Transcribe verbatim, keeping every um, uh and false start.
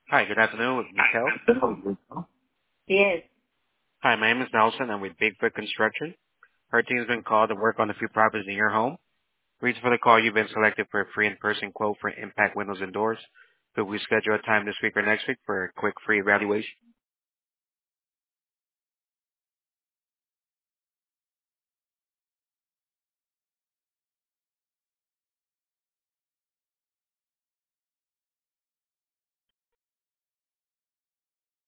Hi, good afternoon with Mikel. Yes. Hi, my name is Nelson. I'm with Bigfoot Construction. Our team has been called to work on a few properties in your home. Reason for the call, you've been selected for a free in-person quote for impact windows and doors. Could we schedule a time this week or next week for a quick free evaluation?